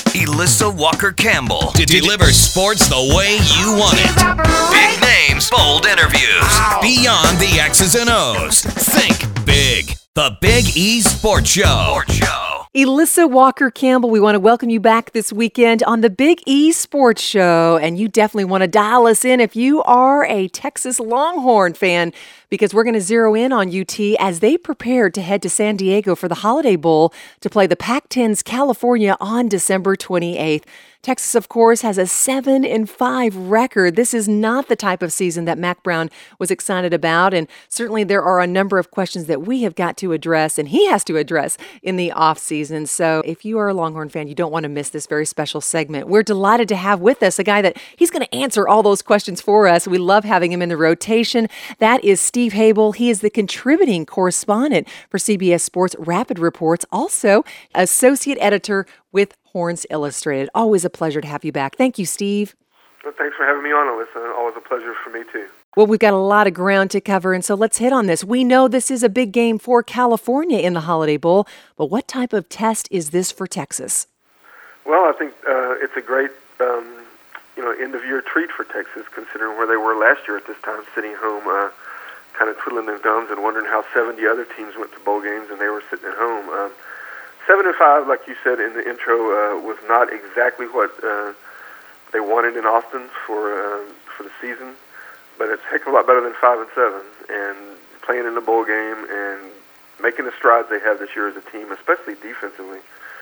Elissa Walker-Campbell to deliver sports the way you want it. Big names, bold interviews, beyond the X's and O's. Think big. The Big E Sports Show. Elissa Walker-Campbell, we want to welcome you back this weekend on the Big E Sports Show. And you definitely want to dial us in if you are a Texas Longhorn fan, because we're going to zero in on UT as they prepare to head to San Diego for the Holiday Bowl to play the Pac-10's California on December 28th. Texas, of course, has a 7-5 record. This is not the type of season that Mack Brown was excited about, and certainly there are a number of questions that we have got to address, and he has to address in the offseason. So if you are a Longhorn fan, you don't want to miss this very special segment. We're delighted to have with us a guy that he's going to answer all those questions for us. We love having him in the rotation. That is Steve Habel. He is the contributing correspondent for CBS Sports Rapid Reports, also associate editor with Horns Illustrated. Always a pleasure to have you back. Thank you, Steve. Well, thanks for having me on, Alyssa. Always a pleasure for me, too. Well, we've got a lot of ground to cover, and so let's hit on this. We know this is a big game for California in the Holiday Bowl, but what type of test is this for Texas? Well, I think it's a great end-of-year treat for Texas, considering where they were last year at this time, sitting home, kind of twiddling their thumbs and wondering how 70 other teams went to bowl games and they were sitting at home. 7-5, like you said in the intro, was not exactly what they wanted in Austin for the season, but it's a heck of a lot better than 5-7. And playing in the bowl game and making the strides they have this year as a team, especially defensively,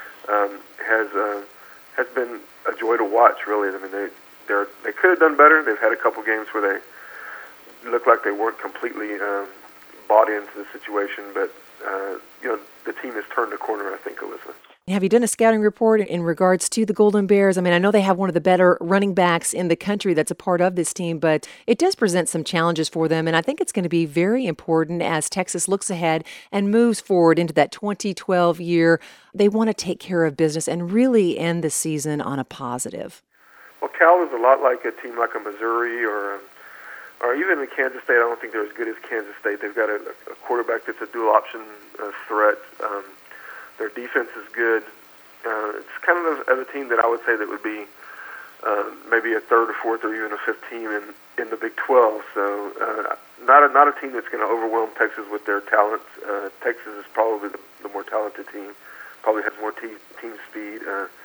has been a joy to watch. Really, I mean, they could have done better. They've had a couple games where they looked like they weren't completely bought into the situation, but the team has turned a corner, I think, Alyssa. Have you done a scouting report in regards to the Golden Bears? I mean, I know they have one of the better running backs in the country that's a part of this team, but it does present some challenges for them, and I think it's going to be very important as Texas looks ahead and moves forward into that 2012 year. They want to take care of business and really end the season on a positive. Well, Cal is a lot like a team like a Missouri or even in Kansas State. I don't think they're as good as Kansas State. They've got a quarterback that's a dual-option threat. Their defense is good. It's kind of a team that I would say that would be maybe a third or fourth or even a fifth team in the Big 12. So not a team that's going to overwhelm Texas with their talent. Texas is probably the more talented team, probably has more team speed.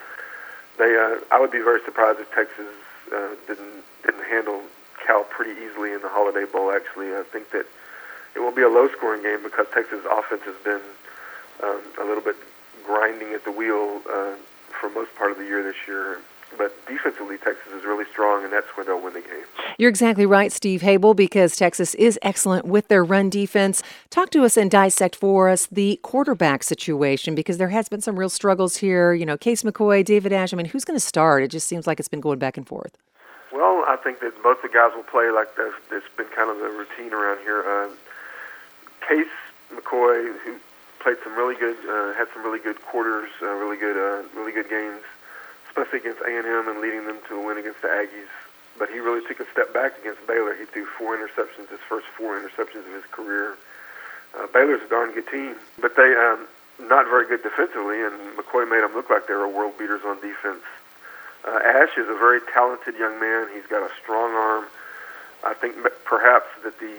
I would be very surprised if Texas didn't handle Cal pretty easily in the Holiday Bowl. Actually, I think that it will be a low-scoring game because Texas' offense has been a little bit grinding at the wheel for most part of the year this year. But defensively, Texas is really strong, and that's where they'll win the game. You're exactly right, Steve Habel, because Texas is excellent with their run defense. Talk to us and dissect for us the quarterback situation, because there has been some real struggles here. You know, Case McCoy, David Ash. I mean, who's going to start? It just seems like it's been going back and forth. Well, I think that both the guys will play like that's been kind of the routine around here. Case McCoy, who played some really good, had some really good quarters, really good games, especially against A&M and leading them to a win against the Aggies. But he really took a step back against Baylor. He threw 4 interceptions, his first 4 interceptions of his career. Baylor's a darn good team, but they not very good defensively, and McCoy made them look like they were world beaters on defense. Ash is a very talented young man. He's got a strong arm. I think perhaps that the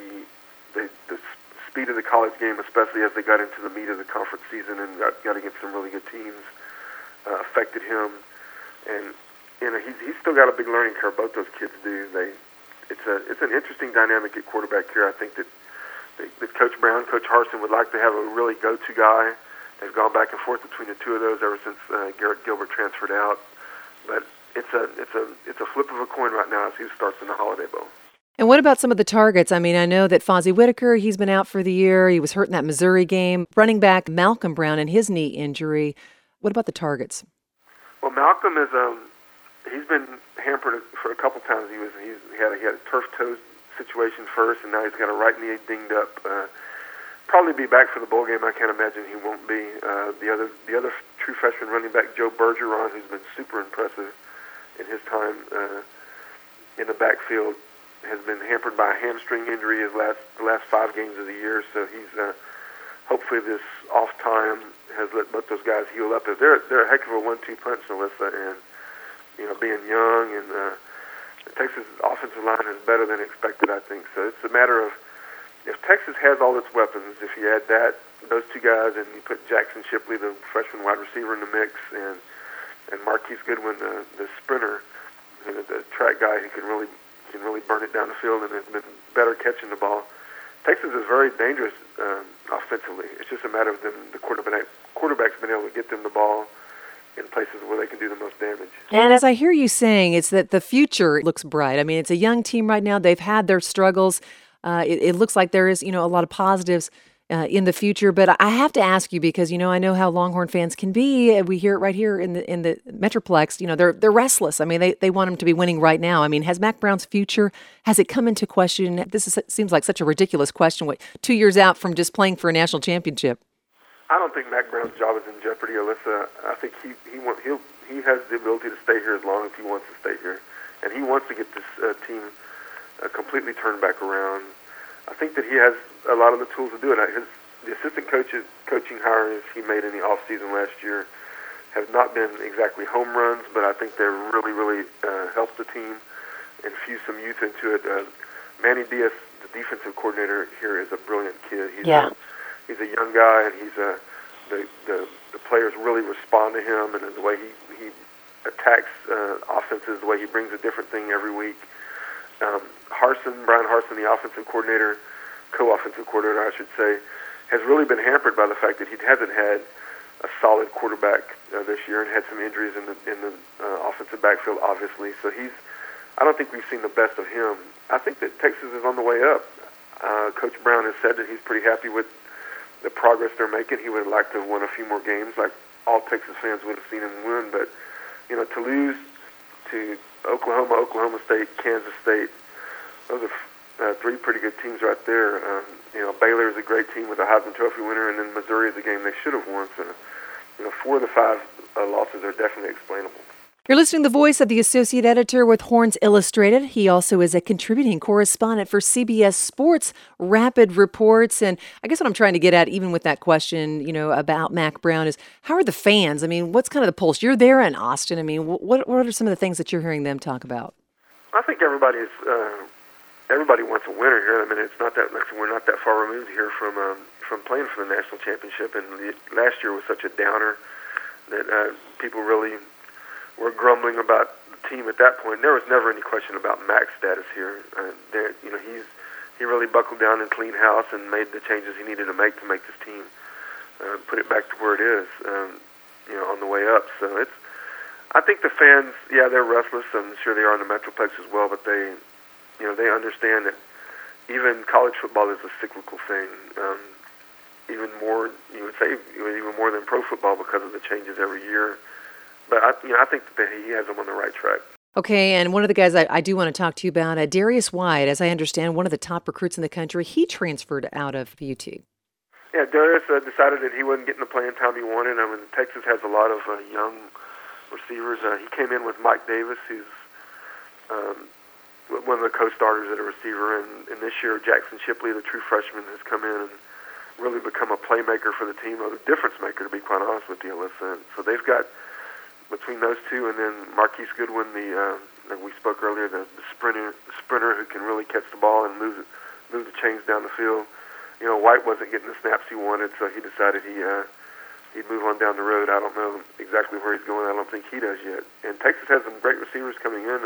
speed of the college game, especially as they got into the meat of the conference season and got against some really good teams, affected him. And he's still got a big learning curve. Both those kids do. It's an interesting dynamic at quarterback here. I think that Coach Brown, Coach Harsin would like to have a really go-to guy. They've gone back and forth between the two of those ever since Garrett Gilbert transferred out. But it's a flip of a coin right now as he starts in the Holiday Bowl. And what about some of the targets? I mean, I know that Fozzie Whitaker, he's been out for the year. He was hurt in that Missouri game. Running back Malcolm Brown and his knee injury. What about the targets? Well, Malcolm is he's been hampered for a couple times. He had a turf toe situation first, and now he's got a right knee dinged up. Probably be back for the bowl game. I can't imagine he won't be. The other true freshman running back, Joe Bergeron, who's been super impressive in his time in the backfield, has been hampered by a hamstring injury the last 5 games of the year. So he's hopefully this off time has let both those guys heal up. They're a heck of a 1-2 punch, Alyssa, and being young and the Texas offensive line is better than expected, I think. So it's a matter of if Texas has all its weapons, if you add those two guys, and you put Jackson Shipley, the freshman wide receiver, in the mix, and Marquise Goodwin, the sprinter, the track guy who can really burn it down the field and has been better catching the ball. Texas is very dangerous offensively. It's just a matter of them, the quarterback's been able to get them the ball in places where they can do the most damage. And as I hear you saying, it's that the future looks bright. I mean, it's a young team right now. They've had their struggles. It looks like there is, a lot of positives in the future. But I have to ask you because, I know how Longhorn fans can be. We hear it right here in the Metroplex. They're restless. I mean, they want them to be winning right now. I mean, has Mack Brown's future, has it come into question? Seems like such a ridiculous question. 2 years out from just playing for a national championship? I don't think Mack Brown's job is in jeopardy, Alyssa. I think he has the ability to stay here as long as he wants to stay here, and he wants to get this team completely turned back around. I think that he has a lot of the tools to do it. The assistant coaching hires he made in the off season last year have not been exactly home runs, but I think they've really, really helped the team and fused some youth into it. Manny Diaz, the defensive coordinator here, is a brilliant kid. He's a young guy, and the players really respond to him, and the way he attacks offenses, the way he brings a different thing every week. Brian Harsin, the offensive coordinator, co-offensive coordinator, I should say, has really been hampered by the fact that he hasn't had a solid quarterback this year and had some injuries in the offensive backfield, obviously. So I don't think we've seen the best of him. I think that Texas is on the way up. Coach Brown has said that he's pretty happy with the progress they're making. He would have liked to have won a few more games, like all Texas fans would have seen him win. But to lose to Oklahoma State, Kansas State, those are three pretty good teams right there. Baylor is a great team with a Heisman Trophy winner, and then Missouri is a game they should have won. So, 4 of the 5 losses are definitely explainable. You're listening to the voice of the associate editor with Horns Illustrated. He also is a contributing correspondent for CBS Sports Rapid Reports. And I guess what I'm trying to get at, even with that question, about Mack Brown, is how are the fans? I mean, what's kind of the pulse? You're there in Austin. I mean, what are some of the things that you're hearing them talk about? I think everybody wants a winner here. I mean, it's not that we're not that far removed here from playing for the national championship. And last year was such a downer that people really were grumbling about the team at that point. There was never any question about Mack's status here. He really buckled down and cleaned house and made the changes he needed to make this team put it back to where it is, on the way up. So I think the fans, they're restless. I'm sure they are in the Metroplex as well, but they understand that even college football is a cyclical thing. Even more, you would say, even more than pro football because of the changes every year. But I think that he has them on the right track. Okay, and one of the guys I do want to talk to you about, Darius White, as I understand, one of the top recruits in the country, he transferred out of UT. Yeah, Darius decided that he wasn't getting the playing time he wanted. I mean, Texas has a lot of young receivers. He came in with Mike Davis, who's one of the co-starters at a receiver, and this year Jackson Shipley, the true freshman, has come in and really become a playmaker for the team, or the difference maker, to be quite honest with you, Alyssa. So they've got, between those two, and then Marquise Goodwin, like we spoke earlier, the sprinter who can really catch the ball and move the chains down the field. White wasn't getting the snaps he wanted, so he decided he'd move on down the road. I don't know exactly where he's going. I don't think he does yet. And Texas has some great receivers coming in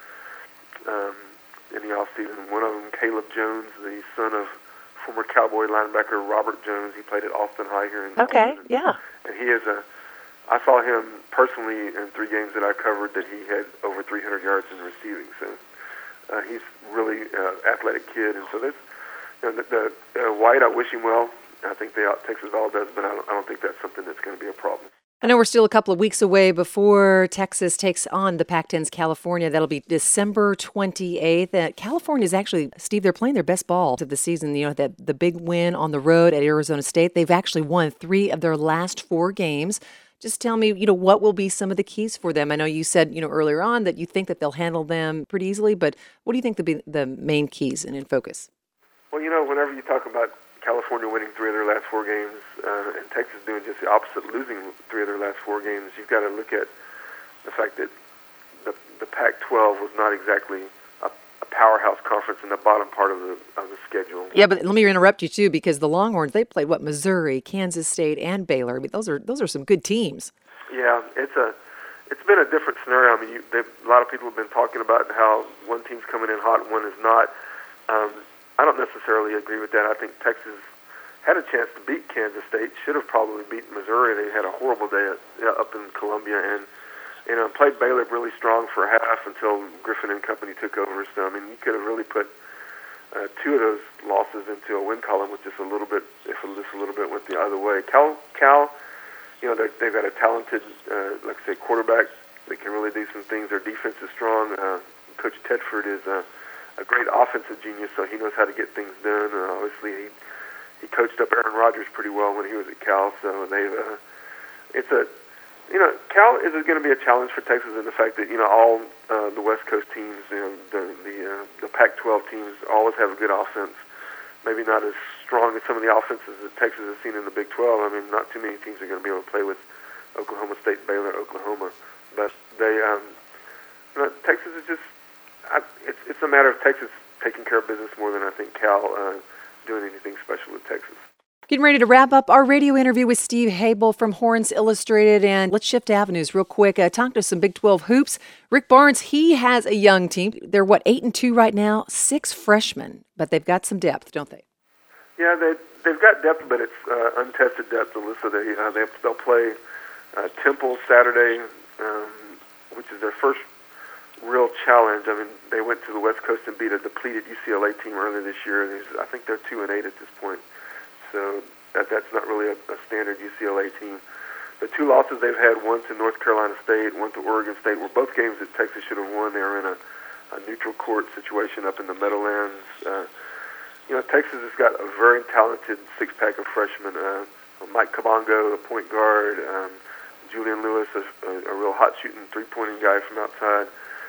the offseason. One of them, Caleb Jones, the son of former Cowboy linebacker Robert Jones. He played at Austin High here in Okay, Austin. yeah. And he is I saw him personally in 3 games that I covered that he had over 300 yards in receiving. So he's really athletic kid. And so this, the White, I wish him well. I think Texas all does, but I don't think that's something that's going to be a problem. I know we're still a couple of weeks away before Texas takes on the Pac-10's California. That'll be December 28th. California is actually, Steve, they're playing their best ball of the season. The big win on the road at Arizona State. They've actually won 3 of their last 4 games. Just tell me, what will be some of the keys for them? I know you said, earlier on that you think that they'll handle them pretty easily, but what do you think will be the main keys and in focus? Well, whenever you talk about California winning 3 of their last 4 games, and Texas doing just the opposite, losing 3 of their last 4 games. You've got to look at the fact that the Pac-12 was not exactly a powerhouse conference in the bottom part of the schedule. Yeah, but let me interrupt you too, because the Longhorns, they played Missouri, Kansas State, and Baylor. I mean, those are some good teams. Yeah, it's been a different scenario. I mean, a lot of people have been talking about how one team's coming in hot and one is not. I don't necessarily agree with that. I think Texas had a chance to beat Kansas State, should have probably beaten Missouri. They had a horrible day up in Columbia, and played Baylor really strong for half until Griffin and company took over. So, I mean, you could have really put 2 of those losses into a win column with just a little bit, if just a little bit went the other way. Cal, they've got a talented, like I say, quarterback that can really do some things. Their defense is strong. Coach Tedford is a great offensive genius, so he knows how to get things done. Obviously, he coached up Aaron Rodgers pretty well when he was at Cal. So Cal is going to be a challenge for Texas in the fact that all the West Coast teams, the Pac-12 teams, always have a good offense. Maybe not as strong as some of the offenses that Texas has seen in the Big 12. I mean, not too many teams are going to be able to play with Oklahoma State, Baylor, Oklahoma. But Texas is just. It's a matter of Texas taking care of business more than I think Cal doing anything special with Texas. Getting ready to wrap up our radio interview with Steve Habel from Horns Illustrated, and let's shift avenues real quick. Talk to some Big 12 hoops. Rick Barnes, he has a young team. They're 8-2 right now, 6 freshmen, but they've got some depth, don't they? Yeah, they've got depth, but it's untested depth, Alyssa. They'll play Temple Saturday, which is their first real challenge. I mean, they went to the West Coast and beat a depleted UCLA team earlier this year. I think they're 2-8 at this point. So that's not really a standard UCLA team. The 2 losses they've had, one to North Carolina State, one to Oregon State, were both games that Texas should have won. They were in a neutral court situation up in the Meadowlands. Texas has got a very talented 6-pack of freshmen. Mike Kabongo, the point guard, Julian Lewis, a real hot-shooting three-pointing guy from outside,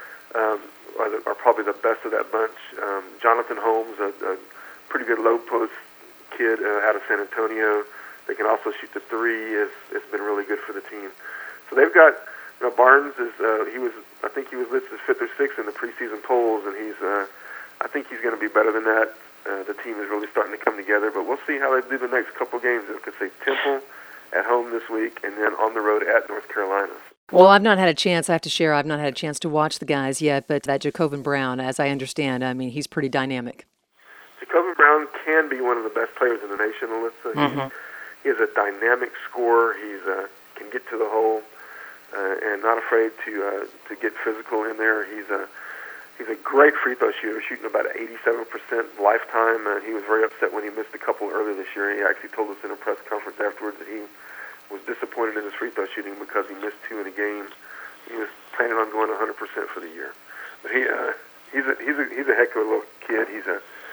are probably the best of that bunch. Jonathan Holmes, a pretty good low-post kid out of San Antonio. They can also shoot the 3. It's been really good for the team. So they've got Barnes is I think he was listed 5th or 6th in the preseason polls, and I think he's going to be better than that. The team is really starting to come together, but we'll see how they do the next couple games. They could say Temple at home this week, and then on the road at North Carolina. Well, I've not had a chance. I have to share. I've not had a chance to watch the guys yet, but that Jacobin Brown, as I understand, I mean, he's pretty dynamic. Jacobin Brown can be one of the best players in the nation, Alyssa. Mm-hmm. He is a dynamic scorer. He can get to the hole and not afraid to get physical in there. He's a great free throw shooter, shooting about 87% lifetime. He was very upset when he missed a couple earlier this year. He actually told us in a press conference afterwards that he was disappointed in his free throw shooting because he missed 2 in a game. He was planning on going 100% for the year. But he's a heck of a little kid. He's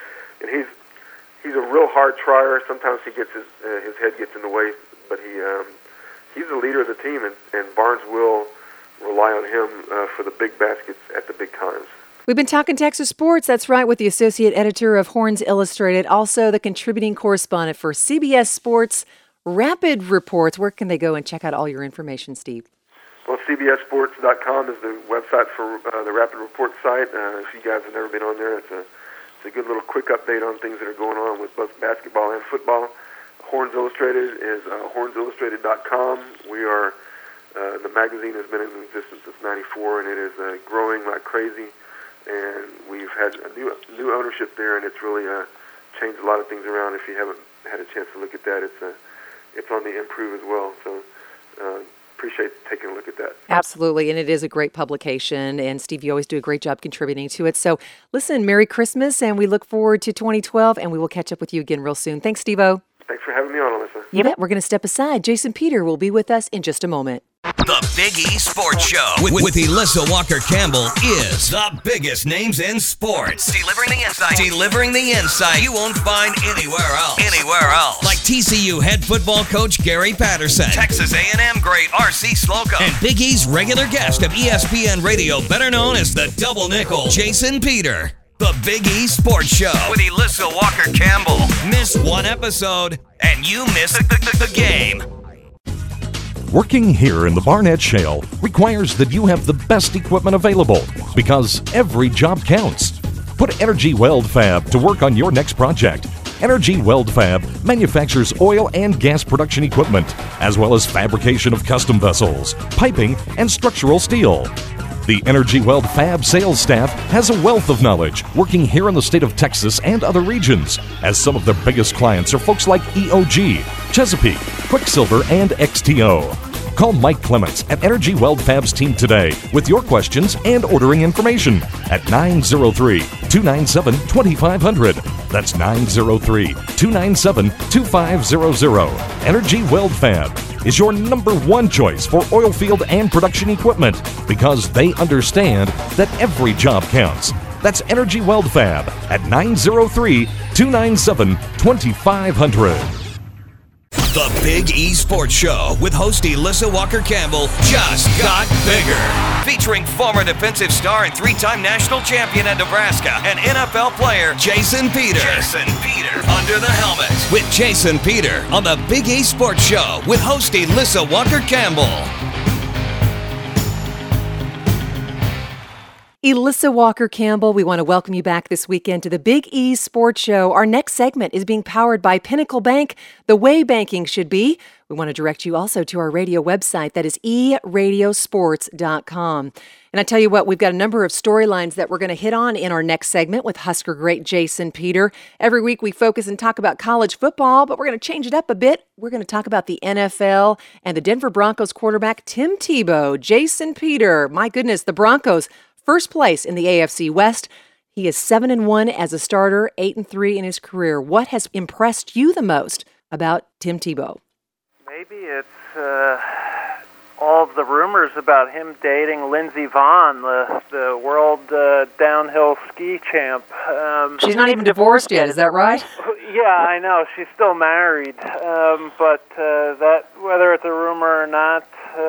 a real hard trier. Sometimes he gets his head gets in the way, but he's the leader of the team, and Barnes will rely on him for the big baskets at the big times. We've been talking Texas sports, that's right, with the associate editor of Horns Illustrated, also the contributing correspondent for CBS Sports Rapid Reports. Where can they go and check out all your information, Steve? Well, CBSSports.com is the website for the Rapid Report site. If you guys have never been on there, it's a good little quick update on things that are going on with both basketball and football. Horns Illustrated is hornsillustrated.com. We are the magazine has been in existence since '94, and it is growing like crazy. And we've had a new ownership there, and it's really changed a lot of things around. If you haven't had a chance to look at that, it's on the improve as well. So appreciate taking a look at that. Absolutely, and it is a great publication. And Steve, you always do a great job contributing to it. So listen, Merry Christmas, and we look forward to 2012, and we will catch up with you again real soon. Thanks, Steve-O. Thanks for having me on, Alyssa. You bet. We're going to step aside. Jason Peter will be with us in just a moment. The Big E Sports Show with Elissa Walker-Campbell is the biggest names in sports. Delivering the insight you won't find anywhere else. Like TCU head football coach Gary Patterson, Texas A&M great R.C. Slocum, and Big E's regular guest of ESPN Radio, better known as the Double Nickel, Jason Peter. The Big E Sports Show with Elissa Walker-Campbell. Miss one episode, and you miss the game. Working here in the Barnett Shale requires that you have the best equipment available because every job counts. Put Energy Weld Fab to work on your next project. Energy Weld Fab manufactures oil and gas production equipment, as well as fabrication of custom vessels, piping, and structural steel. The Energy Weld Fab sales staff has a wealth of knowledge working here in the state of Texas and other regions, as some of their biggest clients are folks like EOG, Chesapeake, Quicksilver, and XTO. Call Mike Clements at Energy Weld Fab's team today with your questions and ordering information at 903-297-2500. That's 903-297-2500. Energy Weld Fab is your number one choice for oil field and production equipment because they understand that every job counts. That's Energy Weld Fab at 903-297-2500. The Big E Sports Show with host Elissa Walker-Campbell just got bigger. Featuring former defensive star and three-time national champion at Nebraska and NFL player Jason Peter. Under the helmet with Jason Peter on the Big E Sports Show with host Elissa Walker-Campbell. Elissa Walker-Campbell, we want to welcome you back this weekend to the Big E Sports Show. Our next segment is being powered by Pinnacle Bank, the way banking should be. We want to direct you also to our radio website, that is eradiosports.com. And I tell you what, we've got a number of storylines that we're going to hit on in our next segment with Husker great Jason Peter. Every week we focus and talk about college football, but we're going to change it up a bit. We're going to talk about the NFL and the Denver Broncos quarterback Tim Tebow. Jason Peter, my goodness, the Broncos first place in the AFC West. He is 7-1 as a starter, 8-3 in his career. What has impressed you the most about Tim Tebow? Maybe it's all of the rumors about him dating Lindsey Vonn, the world downhill ski champ. She's not even divorced yet, is that right? Yeah, I know. She's still married. But that, whether it's a rumor or not,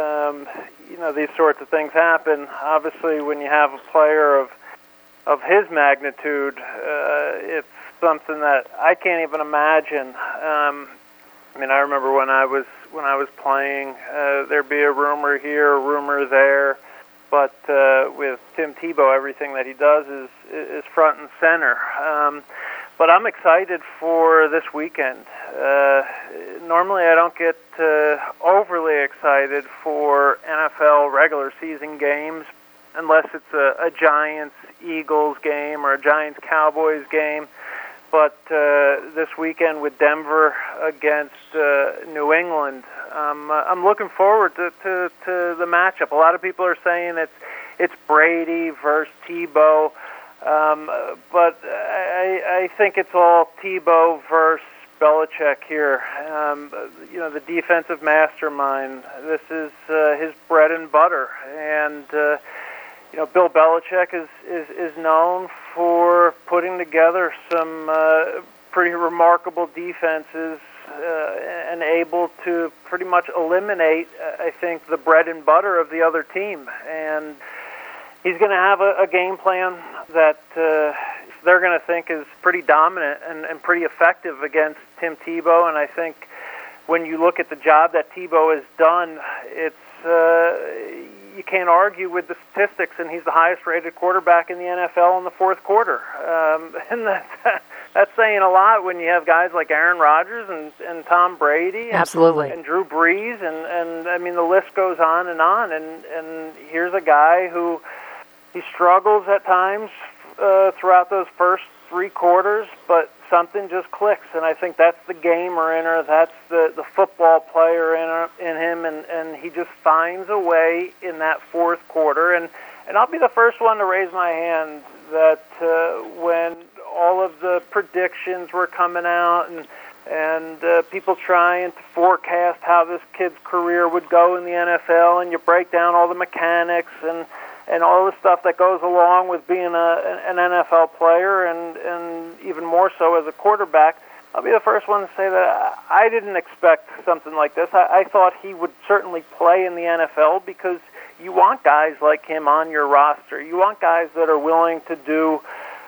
these sorts of things happen. Obviously, when you have a player of his magnitude, it's something that I can't even imagine. I remember when I was playing, there'd be a rumor here, a rumor there, but with Tim Tebow, everything that he does is front and center. But I'm excited for this weekend. Normally I don't get overly excited for NFL regular season games unless it's a Giants-Eagles game or a Giants-Cowboys game. But this weekend with Denver against New England, I'm looking forward to the matchup. A lot of people are saying it's Brady versus Tebow. But I think it's all Tebow versus Belichick here. The defensive mastermind. This is his bread and butter. And, Bill Belichick is known for putting together some pretty remarkable defenses and able to pretty much eliminate, I think, the bread and butter of the other team. And he's going to have a game plan that they're going to think is pretty dominant and pretty effective against Tim Tebow. And I think when you look at the job that Tebow has done, it's you can't argue with the statistics, and he's the highest-rated quarterback in the NFL in the fourth quarter. And that's saying a lot when you have guys like Aaron Rodgers and Tom Brady and, absolutely, and Drew Brees, and I mean the list goes on. And here's a guy who he struggles at times throughout those first three quarters, but something just clicks, and I think that's the gamer in her, that's the football player in him, and he just finds a way in that fourth quarter. And I'll be the first one to raise my hand that when all of the predictions were coming out and people trying to forecast how this kid's career would go in the NFL, and you break down all the mechanics and all the stuff that goes along with being an NFL player and even more so as a quarterback, I'll be the first one to say that I didn't expect something like this. I thought he would certainly play in the NFL because you want guys like him on your roster. You want guys that are willing to do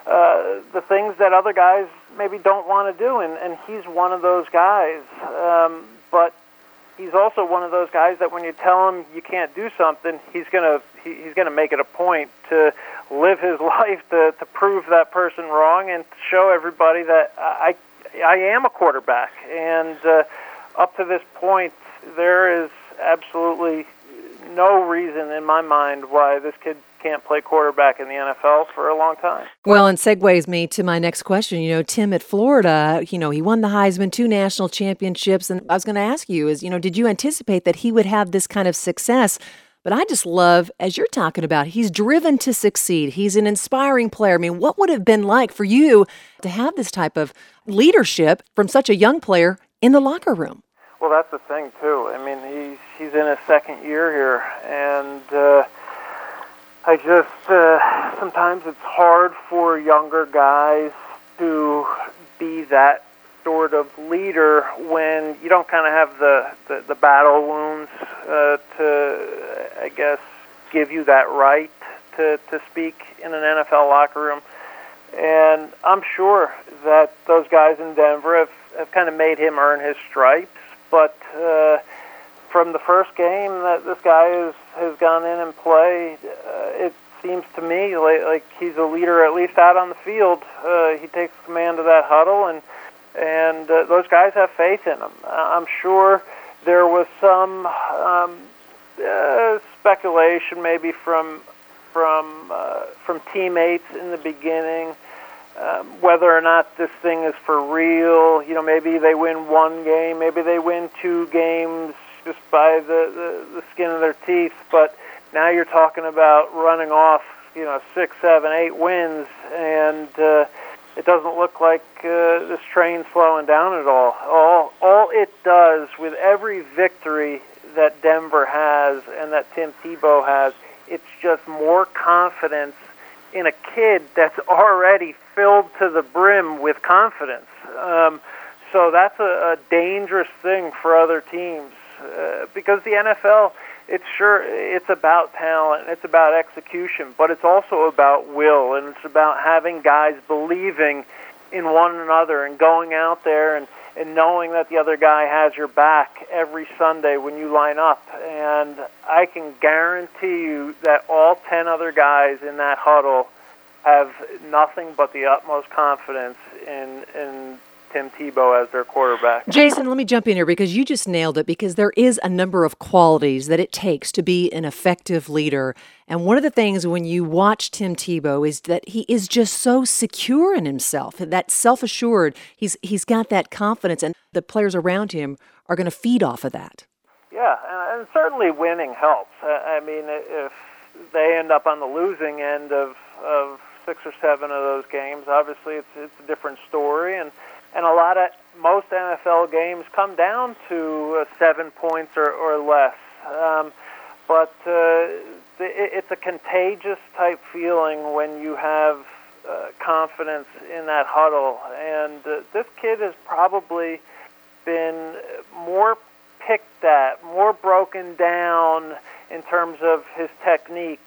the things that other guys maybe don't want to do, and he's one of those guys. But he's also one of those guys that when you tell him you can't do something, he's gonna make it a point to live his life to prove that person wrong and to show everybody that I am a quarterback. And up to this point, there is absolutely no reason in my mind why this kid can't play quarterback in the NFL for a long time. Well, and segues me to my next question. Tim at Florida, he won the Heisman, 2 national championships. And I was going to ask you is, did you anticipate that he would have this kind of success? But I just love, as you're talking about, he's driven to succeed. He's an inspiring player. I mean, what would it have been like for you to have this type of leadership from such a young player in the locker room? Well, that's the thing, too. I mean, he's in his second year here, and I just, sometimes it's hard for younger guys to be that sort of leader when you don't kind of have the battle wounds to, I guess, give you that right to speak in an NFL locker room. And I'm sure that those guys in Denver have kind of made him earn his stripes, but from the first game that this guy has gone in and played, it seems to me like he's a leader, at least out on the field. He takes command of that huddle, and those guys have faith in him. I'm sure there was some speculation maybe from teammates in the beginning, whether or not this thing is for real. Maybe they win 1 game, maybe they win 2 games just by the skin of their teeth. But now you're talking about running off, 6, 7, 8 wins, and it doesn't look like this train's slowing down at all. All it does with every victory that Denver has and that Tim Tebow has, it's just more confidence in a kid that's already filled to the brim with confidence. So that's a dangerous thing for other teams because the NFL, it's about talent, it's about execution, but it's also about will, and it's about having guys believing in one another and going out there and knowing that the other guy has your back every Sunday when you line up. And I can guarantee you that all 10 other guys in that huddle have nothing but the utmost confidence in Tim Tebow as their quarterback. Jason, let me jump in here because you just nailed it, because there is a number of qualities that it takes to be an effective leader. And one of the things when you watch Tim Tebow is that he is just so secure in himself, that self-assured. He's got that confidence, and the players around him are going to feed off of that. Yeah, and certainly winning helps. I mean, if they end up on the losing end of 6 or 7 of those games, obviously it's a different story, and most NFL games come down to 7 points or less. But it's a contagious type feeling when you have confidence in that huddle. And this kid has probably been more picked at, more broken down in terms of his technique.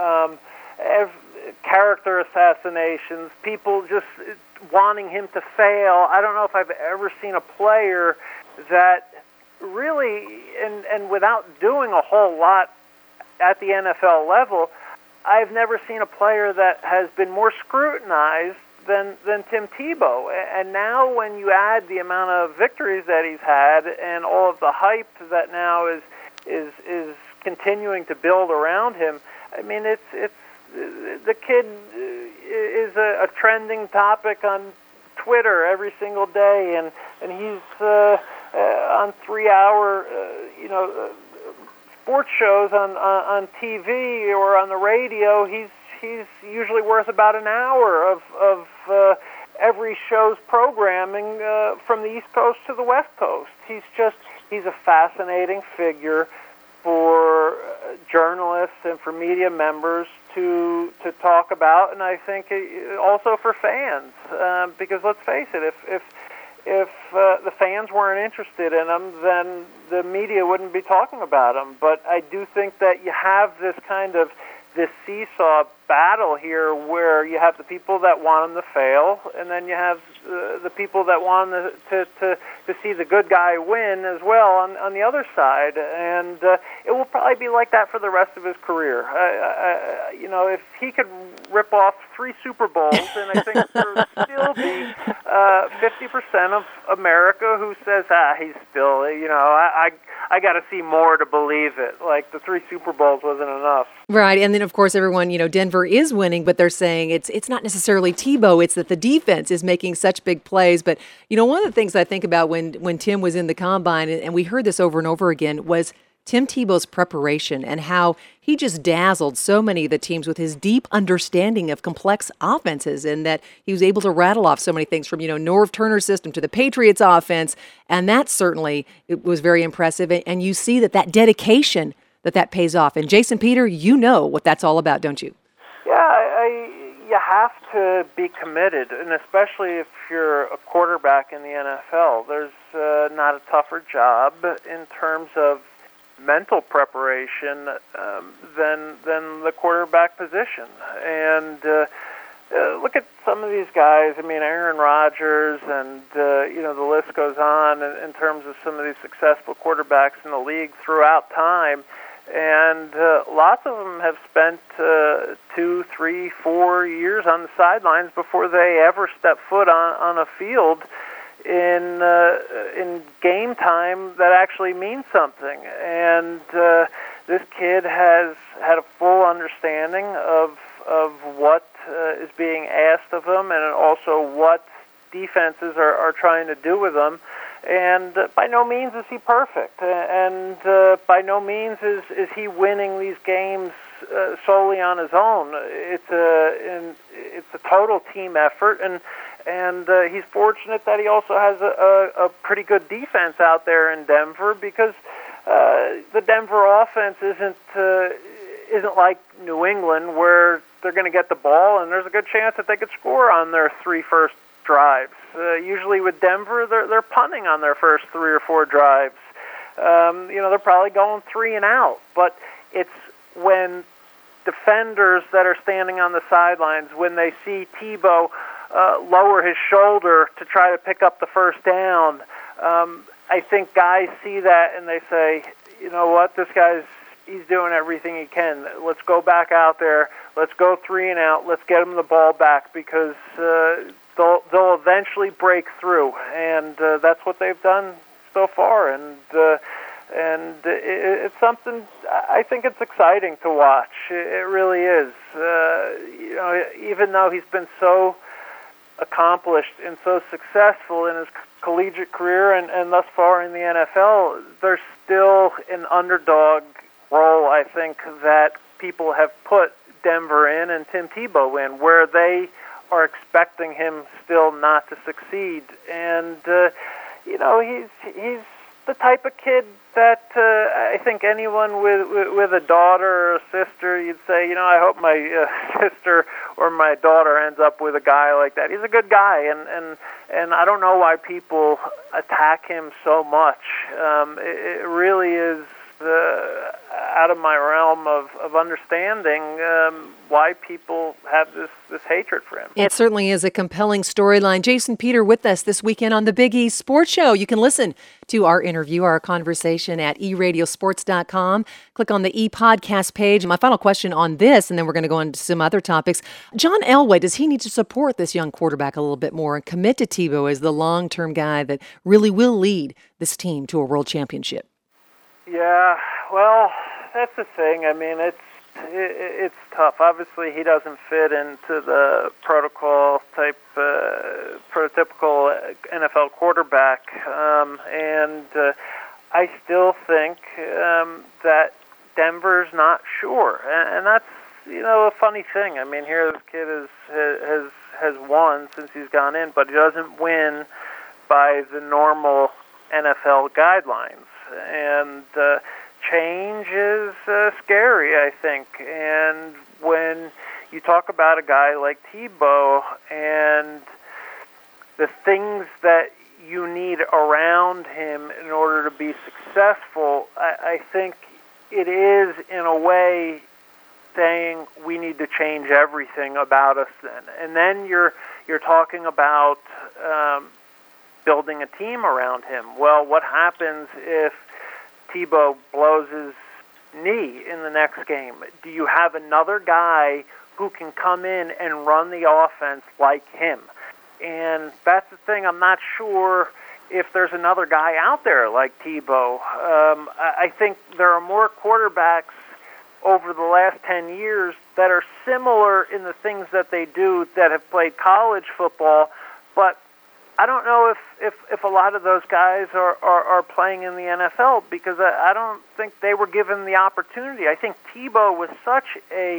Character assassinations, people just wanting him to fail. I don't know if I've ever seen a player that really, and without doing a whole lot at the NFL level, I've never seen a player that has been more scrutinized than Tim Tebow. And now when you add the amount of victories that he's had and all of the hype that now is continuing to build around him, I mean, it's the kid is a trending topic on Twitter every single day, and he's on 3-hour sports shows on TV or on the radio. He's usually worth about an hour of every show's programming from the East Coast to the West Coast. He's a fascinating figure for journalists and for media members to talk about, and I think also for fans, because let's face it, if the fans weren't interested in him, then the media wouldn't be talking about him. But I do think that you have this seesaw battle here where you have the people that want him to fail, and then you have the people that want to see the good guy win as well on the other side. And it will probably be like that for the rest of his career. If he could rip off 3 Super Bowls, then I think there would still be 50% of America who says, he's still, I got to see more to believe it. Like the 3 Super Bowls wasn't enough. Right, and then of course everyone, Denver is winning, but they're saying it's not necessarily Tebow, it's that the defense is making such big plays. But one of the things I think about when Tim was in the combine, and we heard this over and over again, was Tim Tebow's preparation and how he just dazzled so many of the teams with his deep understanding of complex offenses, and that he was able to rattle off so many things from, Norv Turner's system to the Patriots offense. And that certainly it was very impressive. And you see that dedication that pays off. And Jason Peter, you know what that's all about, don't you? Yeah, you have to be committed, and especially if you're a quarterback in the NFL. There's not a tougher job in terms of mental preparation than the quarterback position. And look at some of these guys. I mean, Aaron Rodgers, and the list goes on in terms of some of these successful quarterbacks in the league throughout time. And lots of them have spent 2, 3, 4 years on the sidelines before they ever step foot on a field in game time that actually means something. And this kid has had a full understanding of what is being asked of him, and also what defenses are trying to do with him. And by no means is he perfect, and by no means is he winning these games solely on his own. It's a total team effort, and he's fortunate that he also has a pretty good defense out there in Denver, because the Denver offense isn't like New England, where they're going to get the ball and there's a good chance that they could score on their 3 first drives. Usually with Denver, they're punting on their first 3 or 4 drives. They're probably going 3 and out. But it's when defenders that are standing on the sidelines, when they see Tebow lower his shoulder to try to pick up the first down, I think guys see that and they say, you know what, he's doing everything he can. Let's go back out there. Let's go 3 and out. Let's get him the ball back, because they'll eventually break through, and that's what they've done so far. And it's something, I think it's exciting to watch. It really is. Even though he's been so accomplished and so successful in his collegiate career and thus far in the NFL, there's still an underdog role, I think, that people have put Denver in and Tim Tebow in, where they are expecting him still not to succeed. And he's the type of kid that I think anyone with a daughter or a sister, you'd say, I hope my sister or my daughter ends up with a guy like that. He's a good guy, and I don't know why people attack him so much. It really is out of my realm of understanding why people have this hatred for him. It certainly is a compelling storyline. Jason Peter with us this weekend on the Big East Sports Show. You can listen to our interview, our conversation at eradiosports.com. Click on the e-podcast page. My final question on this, and then we're going to go into some other topics. John Elway, does he need to support this young quarterback a little bit more and commit to Tebow as the long-term guy that really will lead this team to a world championship? Yeah, well, that's the thing. I mean, it's tough. Obviously, he doesn't fit into the protocol type, prototypical NFL quarterback, and I still think that Denver's not sure, and that's a funny thing. I mean, here this kid has won since he's gone in, but he doesn't win by the normal NFL guidelines. And change is scary, I think. And when you talk about a guy like Tebow and the things that you need around him in order to be successful, I think it is, in a way, saying we need to change everything about us then. And then you're talking about building a team around him. Well, what happens if Tebow blows his knee in the next game? Do you have another guy who can come in and run the offense like him? And that's the thing. I'm not sure if there's another guy out there like Tebow. I think there are more quarterbacks over the last 10 years that are similar in the things that they do that have played college football, but I don't know if a lot of those guys are playing in the NFL, because I don't think they were given the opportunity. I think Tebow was such a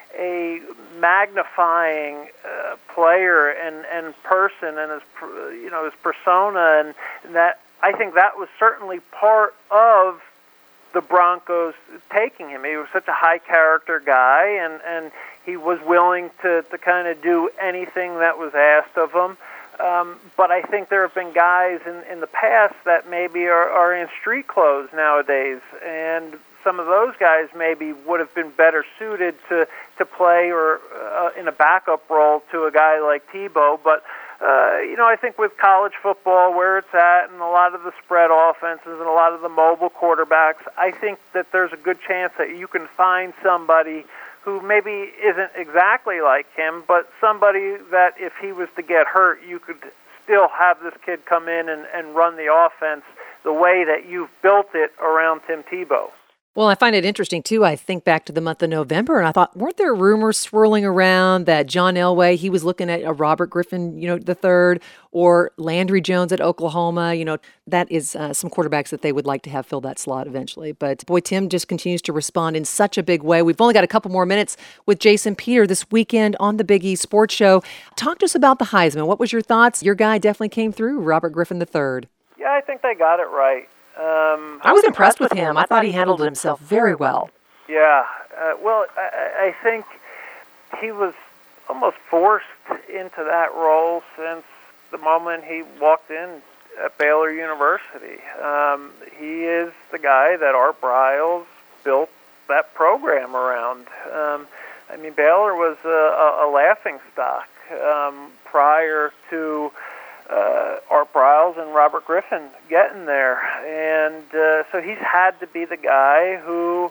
magnifying player and person, and his persona, and that I think that was certainly part of the Broncos taking him. He was such a high character guy, and he was willing to kind of do anything that was asked of him. But I think there have been guys in the past that maybe are in street clothes nowadays, and some of those guys maybe would have been better suited to play or in a backup role to a guy like Tebow. But I think with college football, where it's at, and a lot of the spread offenses and a lot of the mobile quarterbacks, I think that there's a good chance that you can find somebody who maybe isn't exactly like him, but somebody that if he was to get hurt, you could still have this kid come in and run the offense the way that you've built it around Tim Tebow. Well, I find it interesting, too. I think back to the month of November, and I thought, weren't there rumors swirling around that John Elway, he was looking at a Robert Griffin, the third, or Landry Jones at Oklahoma? That is some quarterbacks that they would like to have fill that slot eventually. But, boy, Tim just continues to respond in such a big way. We've only got a couple more minutes with Jason Peter this weekend on the Big East Sports Show. Talk to us about the Heisman. What was your thoughts? Your guy definitely came through, Robert Griffin III. Yeah, I think they got it right. I was impressed with him. I thought he handled himself very well. Yeah. I think he was almost forced into that role since the moment he walked in at Baylor University. He is the guy that Art Briles built that program around. Baylor was a laughingstock prior to Art Briles and Robert Griffin getting there, and so he's had to be the guy who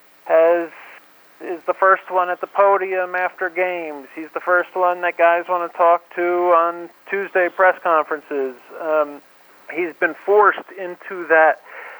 is the first one at the podium after games. He's the first one that guys want to talk to on Tuesday press conferences. He's been forced into that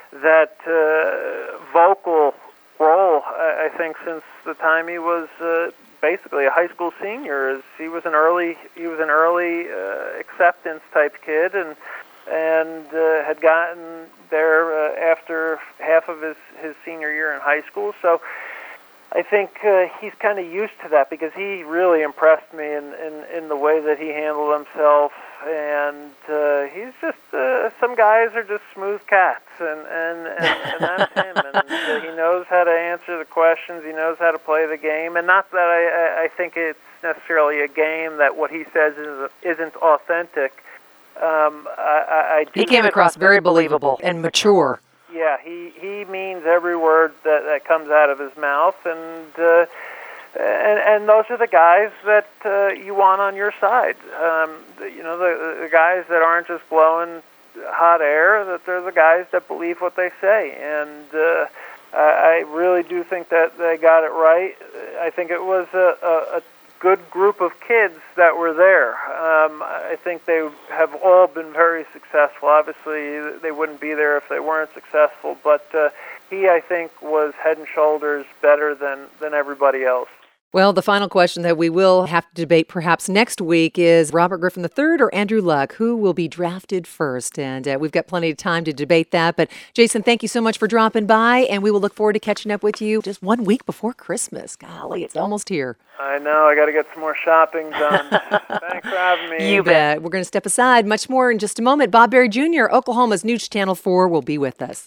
vocal role, I think, since the time he was basically a high school senior. As he was an early acceptance type kid, and had gotten there after half of his senior year in high school. So I think he's kind of used to that, because he really impressed me in the way that he handled himself. And he's just some guys are just smooth cats, and that's him. And he knows how to answer the questions. He knows how to play the game. And not that I think it's necessarily a game that what he says isn't authentic. He came across very believable and mature. Yeah, he means every word that comes out of his mouth, and those are the guys that you want on your side. The guys that aren't just blowing hot air, that they're the guys that believe what they say. And I really do think that they got it right. I think it was a good group of kids that were there. I think they have all been very successful. Obviously, they wouldn't be there if they weren't successful, but he, I think, was head and shoulders better than everybody else. Well, the final question that we will have to debate perhaps next week is Robert Griffin III or Andrew Luck. Who will be drafted first? And we've got plenty of time to debate that. But, Jason, thank you so much for dropping by, and we will look forward to catching up with you just 1 week before Christmas. Golly, it's almost here. I know. I got to get some more shopping done. Thanks for having me. You bet. We're going to step aside. Much more in just a moment. Bob Berry Jr., Oklahoma's News Channel 4, will be with us.